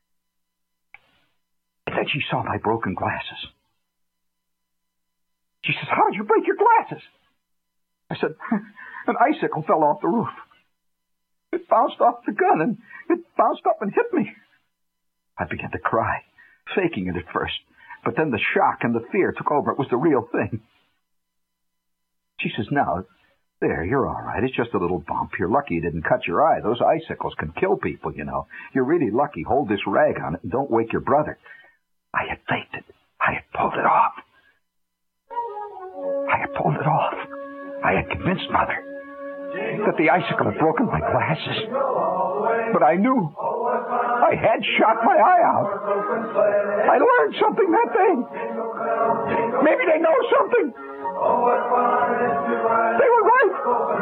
And then she saw my broken glasses. She says, "How did you break your glasses?" I said, "An icicle fell off the roof. It bounced off the gun, and it bounced up and hit me." I began to cry, faking it at first. But then the shock and the fear took over. It was the real thing. She says, "Now, there, you're all right. It's just a little bump. You're lucky you didn't cut your eye. Those icicles can kill people, you know. You're really lucky. Hold this rag on it and don't wake your brother." I had faked it. I had pulled it off. I had pulled it off. I had convinced Mother that the icicle had broken my glasses. But I knew I had shot my eye out. I learned something that day. Maybe they know something. They were right.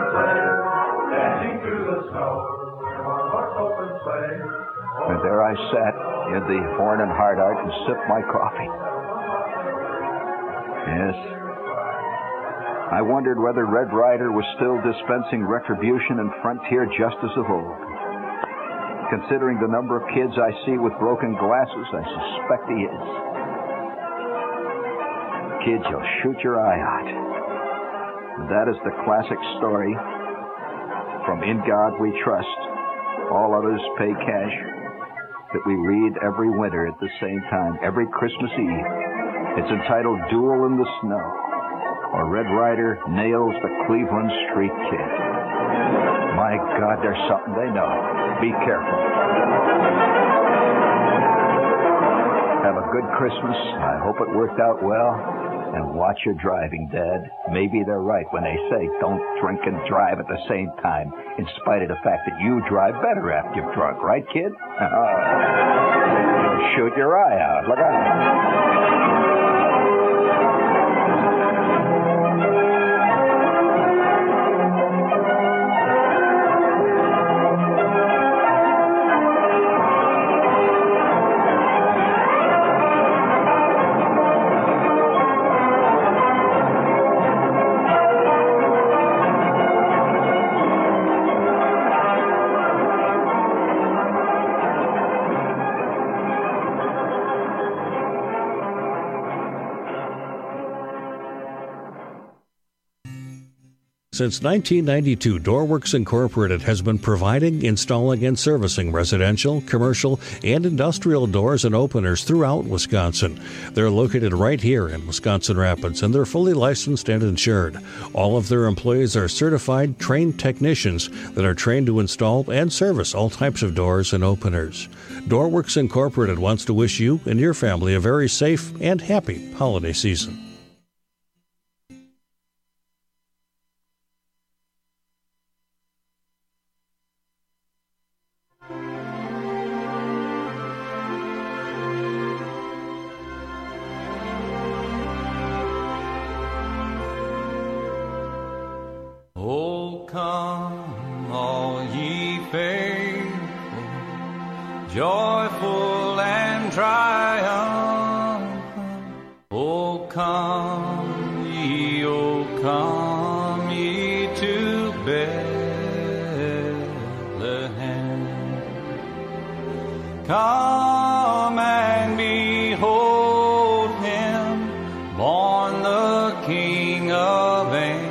And there I sat in the Horn and Hardart and sipped my coffee. Yes. I wondered whether Red Ryder was still dispensing retribution and frontier justice of old. Considering the number of kids I see with broken glasses, I suspect he is. Kids, you'll shoot your eye out. And that is the classic story from In God We Trust, All Others Pay Cash, that we read every winter at the same time, every Christmas Eve. It's entitled Duel in the Snow, or Red Ryder Nails the Cleveland Street Kid. My God, there's something they know. Be careful. Have a good Christmas. I hope it worked out well. And watch your driving, Dad. Maybe they're right when they say don't drink and drive at the same time, in spite of the fact that you drive better after you've drunk, right, kid? You'll shoot your eye out. Look out. Since nineteen ninety-two, Doorworks Incorporated has been providing, installing, and servicing residential, commercial, and industrial doors and openers throughout Wisconsin. They're located right here in Wisconsin Rapids, and they're fully licensed and insured. All of their employees are certified, trained technicians that are trained to install and service all types of doors and openers. Doorworks Incorporated wants to wish you and your family a very safe and happy holiday season. Come, all ye faithful, joyful and triumphant. Oh, come ye, oh, come ye to Bethlehem. Come and behold him, born the King of angels.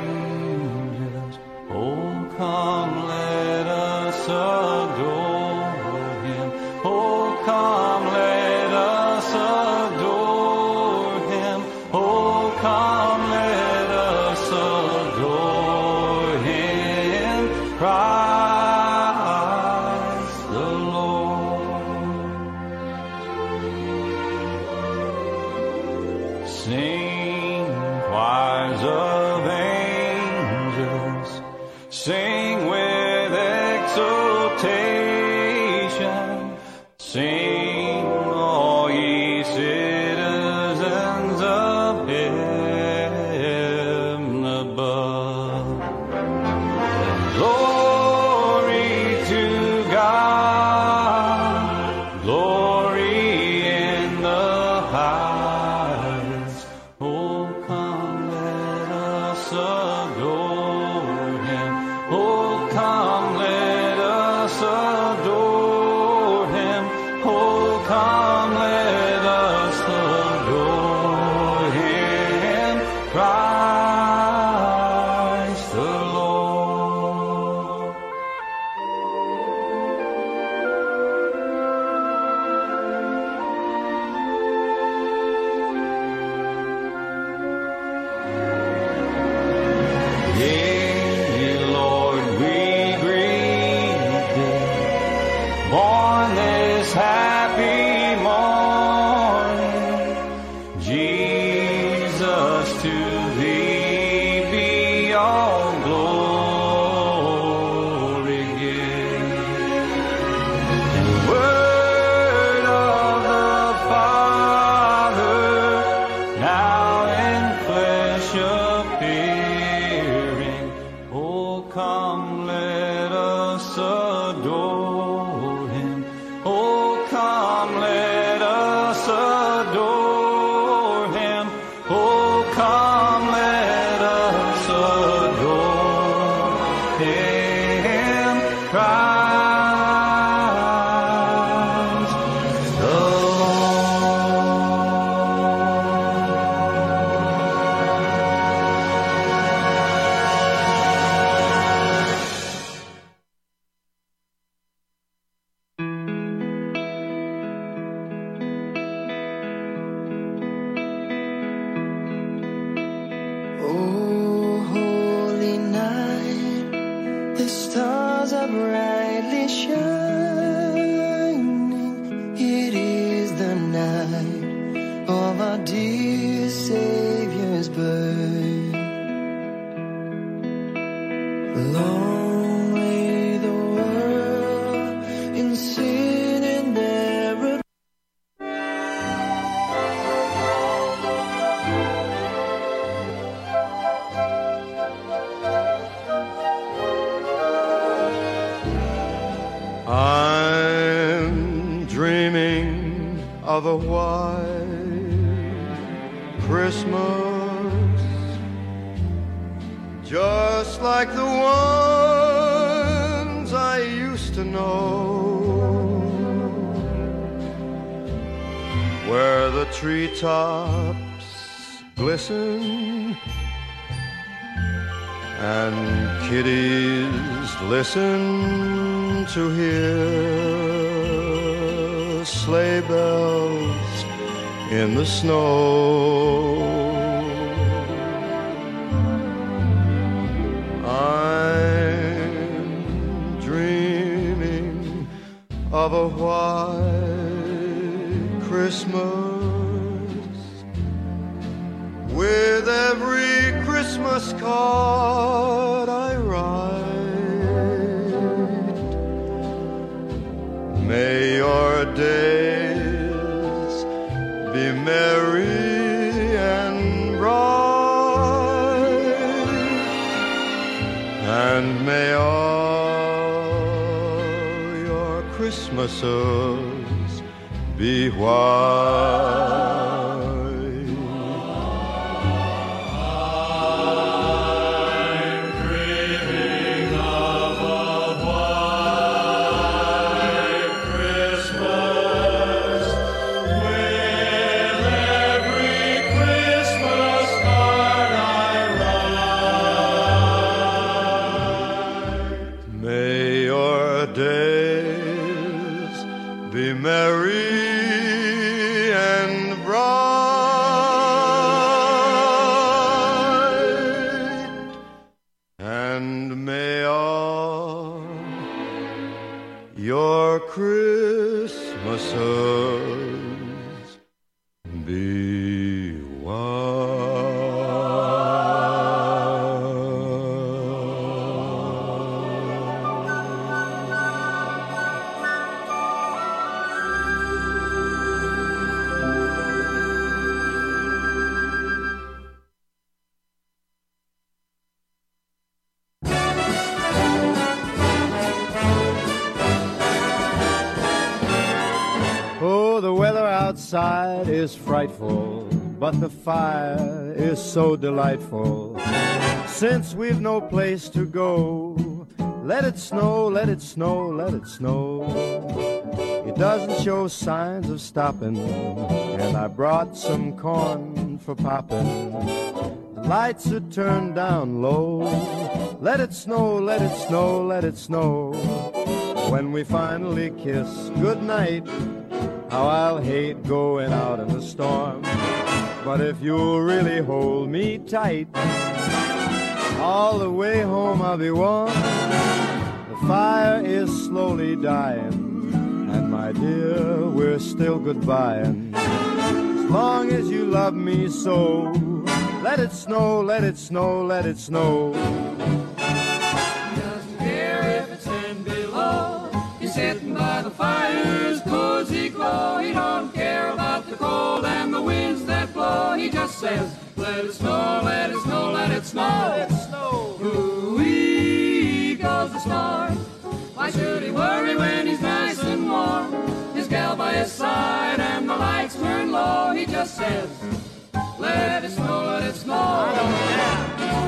Come, let us adore him. Oh, come, let us adore him. Oh, come, let us adore him. Christ the Lord. Sing, choirs of angels. Sing with exultation, sing, all ye citizens of heaven above. Glory to God, glory in the highest. Oh, come, let brightly shining. It is the night of our dear Savior's birth. Long lay the world in sin and error. I'm dreaming of a white Christmas, just like the ones I used to know, where the treetops glisten and kiddies listen to hear sleigh bells in the snow. I'm dreaming of a white Christmas, with every Christmas card I write. May your days be merry and bright, and may all your Christmases be white. Merry and bright, and may all your Christmases be white. Outside is frightful, but the fire is so delightful. Since we've no place to go, let it snow, let it snow, let it snow. It doesn't show signs of stopping, and I brought some corn for popping. The lights are turned down low. Let it snow, let it snow, let it snow. When we finally kiss goodnight, how I'll hate going out in the storm. But if you'll really hold me tight, all the way home I'll be warm. The fire is slowly dying, and my dear, we're still goodbying. As long as you love me so, let it snow, let it snow, let it snow. He doesn't care if it's ten below. He's sitting by the fire's cozy glow. He don't care about the cold and the winds that blow. He just says, let it snow, let it snow, let it snow. Let it snow. Ooh-wee goes the star. Why should he worry when he's nice and warm? His gal by his side and the lights burn low. He just says, let it snow, let it snow. I don't care.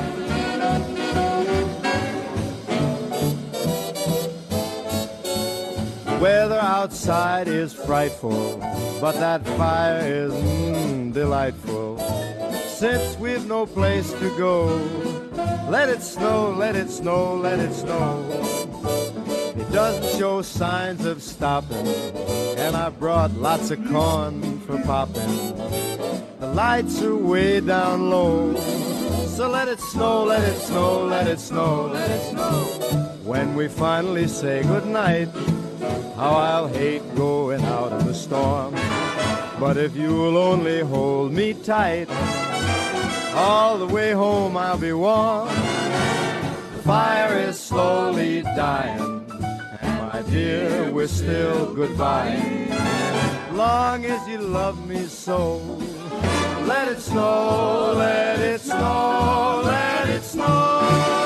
Weather outside is frightful, but that fire is mm, delightful. Since we've no place to go, let it snow, let it snow, let it snow. It doesn't show signs of stopping, and I brought lots of corn for popping. The lights are way down low. So let it snow, let it snow, let it snow, let it snow. When we finally say goodnight, how I'll hate going out in the storm. But if you'll only hold me tight, all the way home I'll be warm. The fire is slowly dying, and my dear, we're still goodbye. Long as you love me so, let it snow, let it snow, let it snow.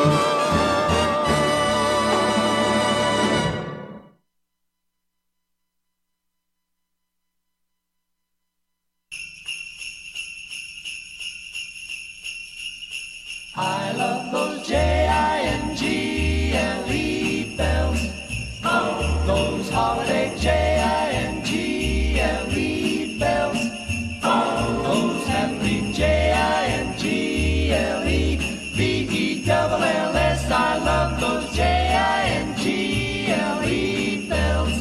I love those J I N G L E bells. Oh, those holiday J I N G L E bells. Oh, those happy J I N G L E B E double L S. I love those J I N G L E bells.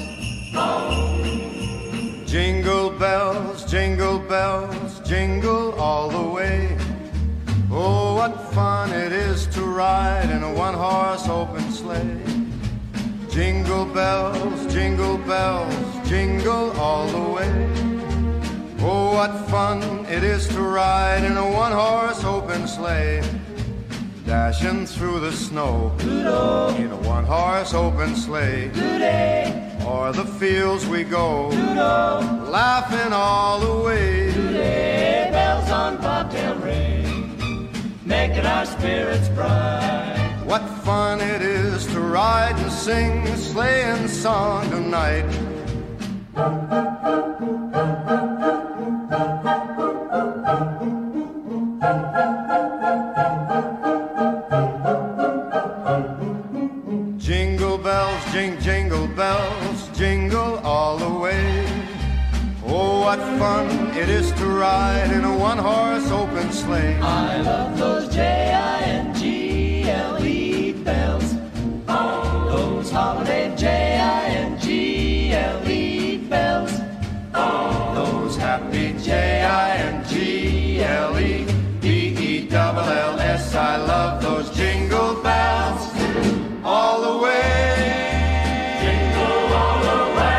Oh. Jingle bells, jingle bells, jingle all the way. Oh, what fun it is to ride in a one-horse open sleigh. Jingle bells, jingle bells, jingle all the way. Oh, what fun it is to ride in a one-horse open sleigh. Dashing through the snow Doodle. In a one-horse open sleigh. Doodle. O'er the fields we go Doodle. Laughing all the way. Doodle. Bells on bobtail ring, making our spirits bright. What fun it is to ride and sing a sleighing song tonight. Jingle bells, jing, jingle bells, jingle all the way. Oh, what fun it is to ride in a one-horse open sleigh. I love those J I N G L E bells. Oh, those holiday J I N G L E bells. Oh, those happy J I N G L E B E double L S. I love those jingle bells all the way. Jingle all the way.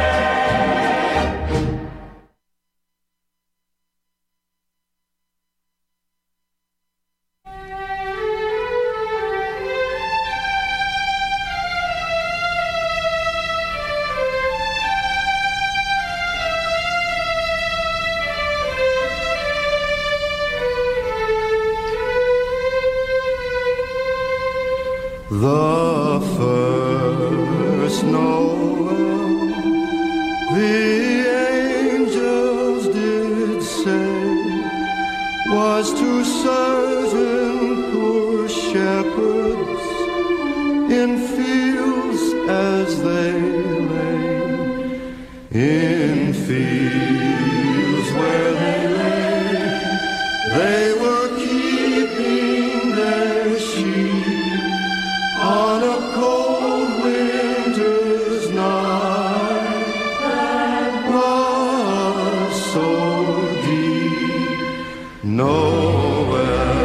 The first Noel, the angels did say, was to certain poor shepherds in fields as they lay, in fields where they lay, they were keeping their sheep on a cold winter's night that was so deep. Noel,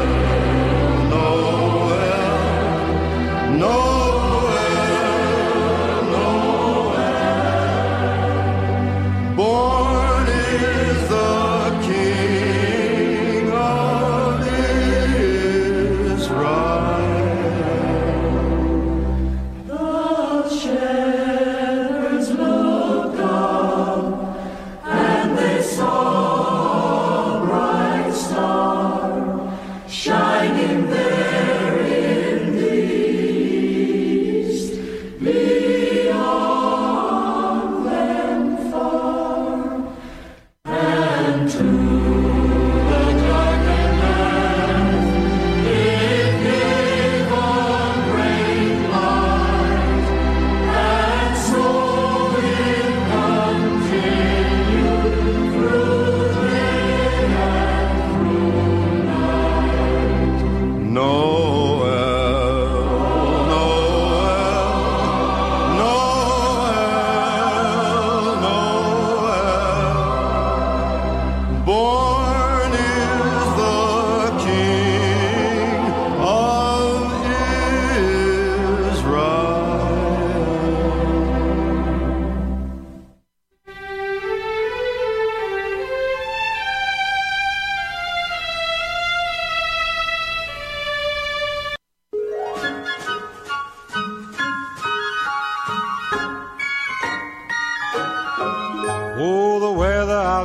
Noel, Noel, Noel. Born is the King of Israel. Saw a bright star.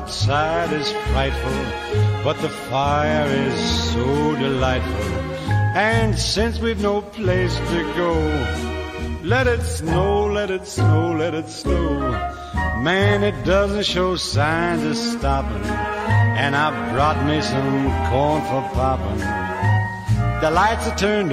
outside is frightful, but the fire is so delightful. And since we've no place to go, let it snow, let it snow, let it snow. Man, it doesn't show signs of stopping, and I brought me some corn for popping. The lights are turned